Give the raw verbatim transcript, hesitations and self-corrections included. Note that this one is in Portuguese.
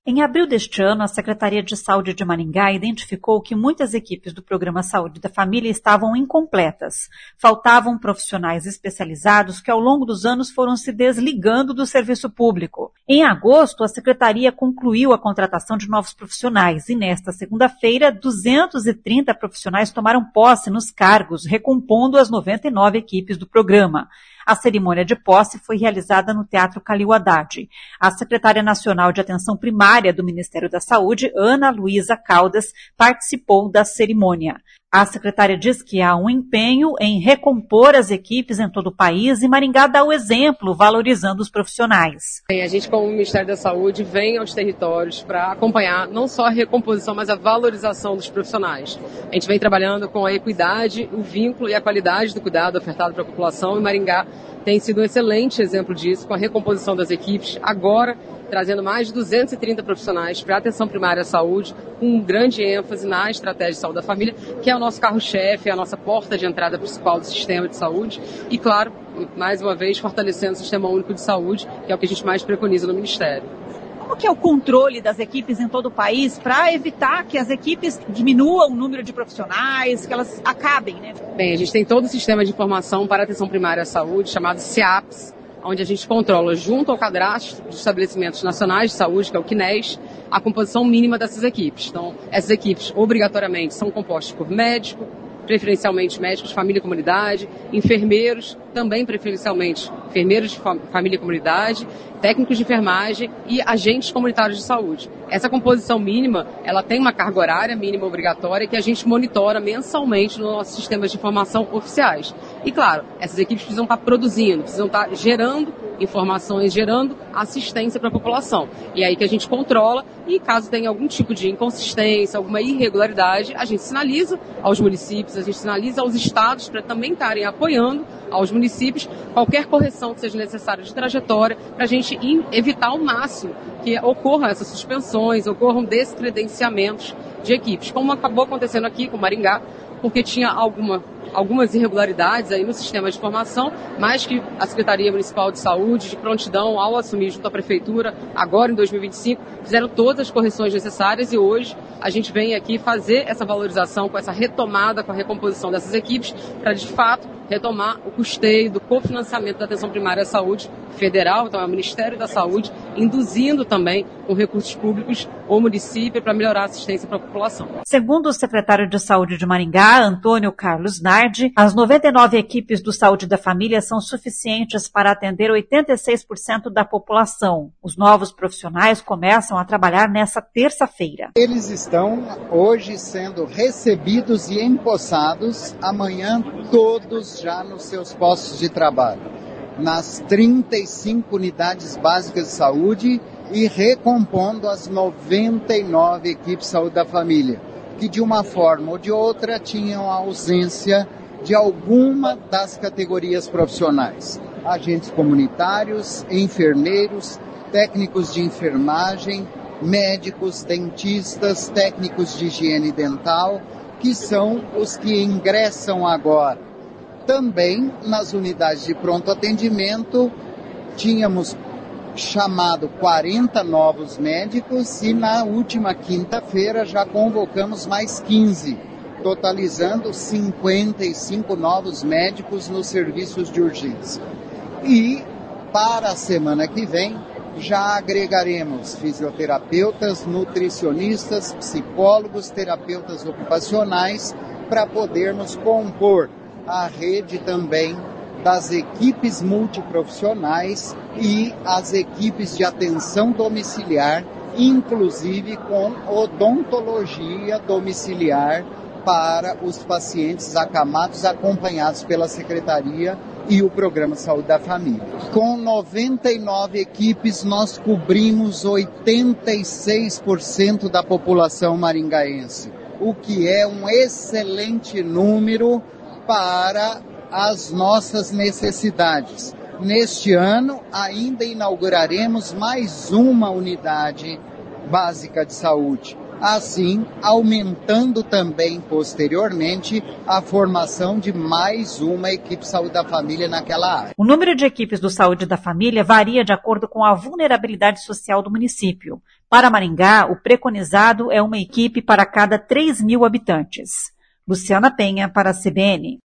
Em abril deste ano, a Secretaria de Saúde de Maringá identificou que muitas equipes do Programa Saúde da Família estavam incompletas. Faltavam profissionais especializados que ao longo dos anos foram se desligando do serviço público. Em agosto, a Secretaria concluiu a contratação de novos profissionais e nesta segunda-feira, duzentos e trinta profissionais tomaram posse nos cargos, recompondo as noventa e nove equipes do programa. A cerimônia de posse foi realizada no Teatro Calil Haddad. A secretária nacional de Atenção Primária do Ministério da Saúde, Ana Luísa Caldas, participou da cerimônia. A secretária diz que há um empenho em recompor as equipes em todo o país e Maringá dá o exemplo, valorizando os profissionais. A gente, como Ministério da Saúde, vem aos territórios para acompanhar não só a recomposição, mas a valorização dos profissionais. A gente vem trabalhando com a equidade, o vínculo e a qualidade do cuidado ofertado para a população, e Maringá tem sido um excelente exemplo disso, com a recomposição das equipes, agora trazendo mais de duzentos e trinta profissionais para a atenção primária à saúde, com um grande ênfase na estratégia de saúde da família, que é o nosso carro-chefe, é a nossa porta de entrada principal do sistema de saúde, e claro, mais uma vez, fortalecendo o Sistema Único de Saúde, que é o que a gente mais preconiza no Ministério. Como que é o controle das equipes em todo o país para evitar que as equipes diminuam o número de profissionais, que elas acabem, né? Bem, a gente tem todo o sistema de informação para a atenção primária à saúde, chamado SIAPS, onde a gente controla, junto ao cadastro dos estabelecimentos nacionais de saúde, que é o CNES, a composição mínima dessas equipes. Então, essas equipes, obrigatoriamente, são compostas por médico, preferencialmente médicos de família e comunidade, enfermeiros, também preferencialmente enfermeiros de família e comunidade, técnicos de enfermagem e agentes comunitários de saúde. Essa composição mínima, ela tem uma carga horária mínima obrigatória que a gente monitora mensalmente nos nossos sistemas de informação oficiais. E claro, essas equipes precisam estar produzindo, precisam estar gerando informações, gerando assistência para a população. E é aí que a gente controla e caso tenha algum tipo de inconsistência, alguma irregularidade, a gente sinaliza aos municípios, a gente sinaliza aos estados para também estarem apoiando aos municípios qualquer correção que seja necessária de trajetória para a gente evitar ao máximo que ocorram essas suspensões, ocorram descredenciamentos de equipes, como acabou acontecendo aqui com Maringá, porque tinha alguma, algumas irregularidades aí no sistema de formação, mas que a Secretaria Municipal de Saúde, de prontidão, ao assumir junto à Prefeitura, agora em dois mil e vinte e cinco, fizeram todas as correções necessárias e hoje a gente vem aqui fazer essa valorização com essa retomada, com a recomposição dessas equipes, para de fato retomar o custeio do cofinanciamento da atenção primária à saúde federal, então é o Ministério da Saúde, induzindo também com recursos públicos o município para melhorar a assistência para a população. Segundo o secretário de Saúde de Maringá, Antônio Carlos Nardi, as noventa e nove equipes do Saúde da Família são suficientes para atender oitenta e seis por cento da população. Os novos profissionais começam a trabalhar nessa terça-feira. Eles estão hoje sendo recebidos e empossados, amanhã todos já nos seus postos de trabalho, nas trinta e cinco unidades básicas de saúde e recompondo as noventa e nove equipes de saúde da família, que de uma forma ou de outra tinham a ausência de alguma das categorias profissionais. Agentes comunitários, enfermeiros, técnicos de enfermagem, médicos, dentistas, técnicos de higiene dental, que são os que ingressam agora. Também nas unidades de pronto atendimento, tínhamos chamado quarenta novos médicos e na última quinta-feira já convocamos mais quinze, totalizando cinquenta e cinco novos médicos nos serviços de urgência. E para a semana que vem, já agregaremos fisioterapeutas, nutricionistas, psicólogos, terapeutas ocupacionais, para podermos compor a rede também das equipes multiprofissionais e as equipes de atenção domiciliar, inclusive com odontologia domiciliar para os pacientes acamados, acompanhados pela Secretaria e o Programa Saúde da Família. Com noventa e nove equipes, nós cobrimos oitenta e seis por cento da população maringaense, o que é um excelente número para as nossas necessidades. Neste ano, ainda inauguraremos mais uma unidade básica de saúde, assim aumentando também posteriormente a formação de mais uma equipe Saúde da Família naquela área. O número de equipes do Saúde da Família varia de acordo com a vulnerabilidade social do município. Para Maringá, o preconizado é uma equipe para cada três mil habitantes. Luciana Penha, para a C B N.